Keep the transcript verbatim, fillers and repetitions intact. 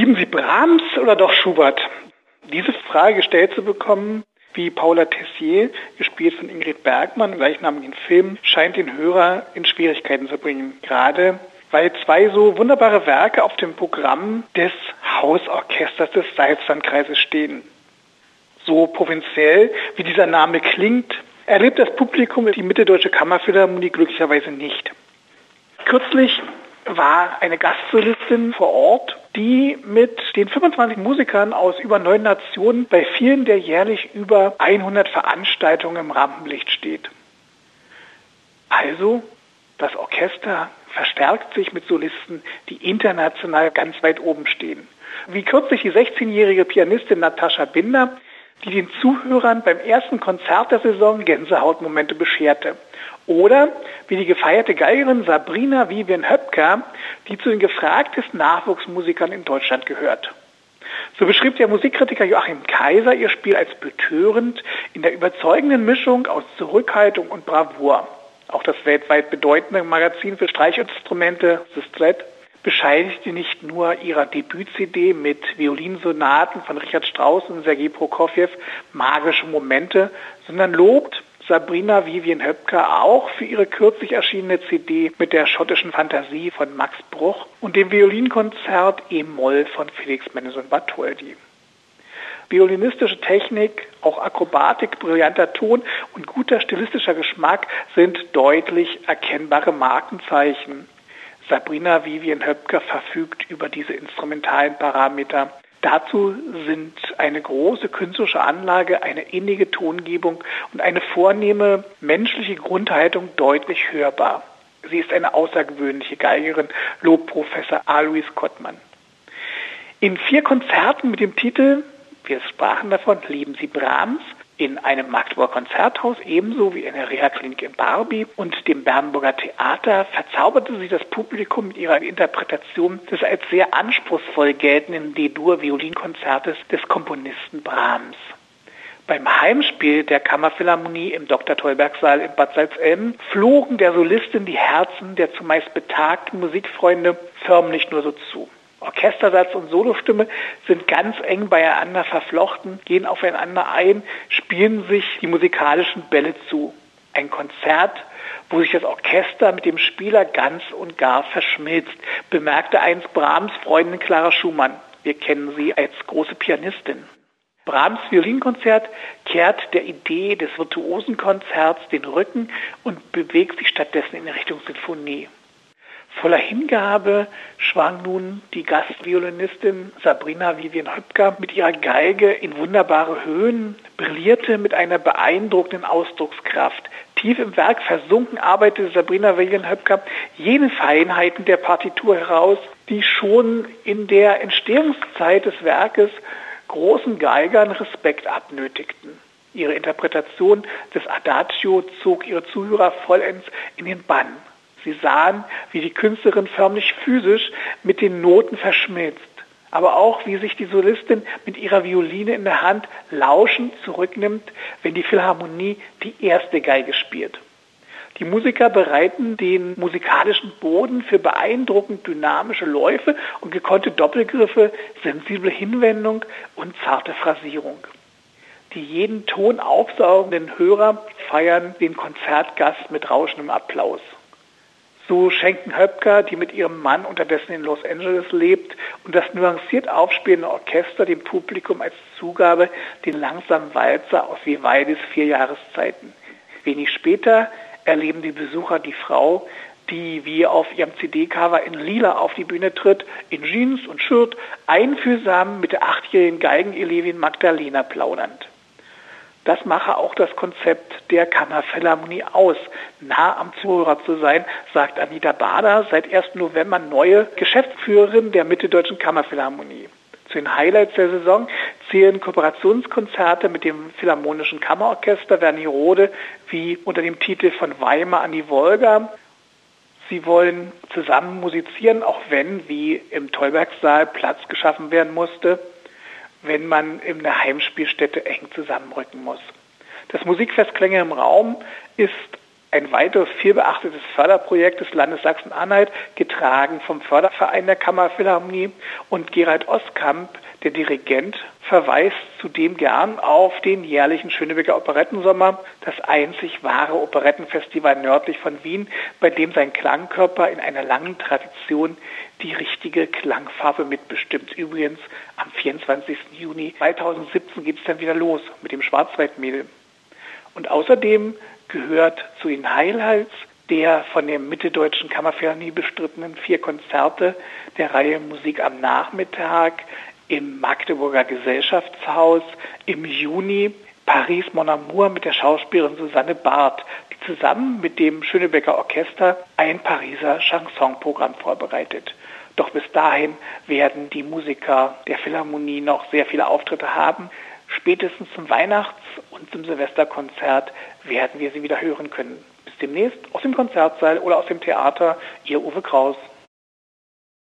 Lieben Sie Brahms oder doch Schubert? Diese Frage gestellt zu bekommen, wie Paula Tessier, gespielt von Ingrid Bergman im gleichnamigen Film, scheint den Hörer in Schwierigkeiten zu bringen. Gerade weil zwei so wunderbare Werke auf dem Programm des Hausorchesters des Salzlandkreises stehen. So provinziell, wie dieser Name klingt, erlebt das Publikum die Mitteldeutsche Kammerphilharmonie glücklicherweise nicht. Kürzlich war eine Gastsolistin vor Ort, die mit den fünfundzwanzig Musikern aus über neun Nationen bei vielen der jährlich über hundert Veranstaltungen im Rampenlicht steht. Also, das Orchester verstärkt sich mit Solisten, die international ganz weit oben stehen. Wie kürzlich die sechzehnjährige Pianistin Natascha Binder, die den Zuhörern beim ersten Konzert der Saison Gänsehautmomente bescherte. Oder wie die gefeierte Geigerin Sabrina Vivian Höpker, die zu den gefragtesten Nachwuchsmusikern in Deutschland gehört. So beschrieb der Musikkritiker Joachim Kaiser ihr Spiel als betörend in der überzeugenden Mischung aus Zurückhaltung und Bravour. Auch das weltweit bedeutende Magazin für Streichinstrumente, The Strat, bescheinigte nicht nur ihrer Debüt-C D mit Violinsonaten von Richard Strauss und Sergei Prokofjew magische Momente, sondern lobt Sabrina Vivian Höpker auch für ihre kürzlich erschienene C D mit der schottischen Fantasie von Max Bruch und dem Violinkonzert E-Moll von Felix Mendelssohn Bartholdy. Violinistische Technik, auch Akrobatik, brillanter Ton und guter stilistischer Geschmack sind deutlich erkennbare Markenzeichen. Sabrina Vivian Höpker verfügt über diese instrumentalen Parameter. Dazu sind eine große künstlerische Anlage, eine innige Tongebung und eine vornehme menschliche Grundhaltung deutlich hörbar. Sie ist eine außergewöhnliche Geigerin, lobt Professor Alois Kottmann. In vier Konzerten mit dem Titel, wir sprachen davon, Lieben Sie Brahms, in einem Magdeburger Konzerthaus ebenso wie in der Reha-Klinik in Barby und dem Bernburger Theater verzauberte sie das Publikum mit ihrer Interpretation des als sehr anspruchsvoll geltenden D-Dur-Violinkonzertes des Komponisten Brahms. Beim Heimspiel der Kammerphilharmonie im Doktor-Tolberg-Saal in Bad Salzelm flogen der Solistin die Herzen der zumeist betagten Musikfreunde förmlich nur so zu. Orchestersatz und Solostimme sind ganz eng beieinander verflochten, gehen aufeinander ein, spielen sich die musikalischen Bälle zu. Ein Konzert, wo sich das Orchester mit dem Spieler ganz und gar verschmilzt, bemerkte einst Brahms Freundin Clara Schumann. Wir kennen sie als große Pianistin. Brahms Violinkonzert kehrt der Idee des Virtuosenkonzerts den Rücken und bewegt sich stattdessen in Richtung Sinfonie. Voller Hingabe schwang nun die Gastviolinistin Sabrina Vivian Höpker mit ihrer Geige in wunderbare Höhen, brillierte mit einer beeindruckenden Ausdruckskraft. Tief im Werk versunken arbeitete Sabrina Vivian Höpker jene Feinheiten der Partitur heraus, die schon in der Entstehungszeit des Werkes großen Geigern Respekt abnötigten. Ihre Interpretation des Adagio zog ihre Zuhörer vollends in den Bann. Sie sahen, wie die Künstlerin förmlich physisch mit den Noten verschmilzt, aber auch, wie sich die Solistin mit ihrer Violine in der Hand lauschend zurücknimmt, wenn die Philharmonie die erste Geige spielt. Die Musiker bereiten den musikalischen Boden für beeindruckend dynamische Läufe und gekonnte Doppelgriffe, sensible Hinwendung und zarte Phrasierung. Die jeden Ton aufsaugenden Hörer feiern den Konzertgast mit rauschendem Applaus. So schenken Höpker, die mit ihrem Mann unterdessen in Los Angeles lebt, und das nuanciert aufspielende Orchester dem Publikum als Zugabe den langsamen Walzer aus Vivaldis Vier Jahreszeiten. Wenig später erleben die Besucher die Frau, die wie auf ihrem C D-Cover in Lila auf die Bühne tritt, in Jeans und Shirt, einfühlsam mit der achtjährigen Geigenelevin Magdalena plaudernd. Das mache auch das Konzept der Kammerphilharmonie aus, nah am Zuhörer zu sein, sagt Anita Bader, seit ersten November neue Geschäftsführerin der Mitteldeutschen Kammerphilharmonie. Zu den Highlights der Saison zählen Kooperationskonzerte mit dem Philharmonischen Kammerorchester Wernigerode, wie unter dem Titel Von Weimar an die Wolga. Sie wollen zusammen musizieren, auch wenn, wie im Tolberg-Saal, Platz geschaffen werden musste, wenn man in der Heimspielstätte eng zusammenrücken muss. Das Musikfest Klänge im Raum ist ein weiteres vielbeachtetes Förderprojekt des Landes Sachsen-Anhalt, getragen vom Förderverein der Kammerphilharmonie. Und Gerald Oskamp, der Dirigent, verweist zudem gern auf den jährlichen Schönebecker Operettensommer, das einzig wahre Operettenfestival nördlich von Wien, bei dem sein Klangkörper in einer langen Tradition die richtige Klangfarbe mitbestimmt. Übrigens, am vierundzwanzigsten Juni zweitausendsiebzehn geht es dann wieder los mit dem Schwarzwaldmädel. Und außerdem gehört zu den Highlights der von der Mitteldeutschen Kammerphilharmonie bestrittenen vier Konzerte der Reihe Musik am Nachmittag im Magdeburger Gesellschaftshaus im Juni Paris Mon Amour mit der Schauspielerin Susanne Barth, die zusammen mit dem Schönebecker Orchester ein Pariser Chansonprogramm vorbereitet. Doch bis dahin werden die Musiker der Philharmonie noch sehr viele Auftritte haben. Spätestens zum Weihnachts- und zum Silvesterkonzert werden wir sie wieder hören können. Bis demnächst aus dem Konzertsaal oder aus dem Theater, Ihr Uwe Kraus.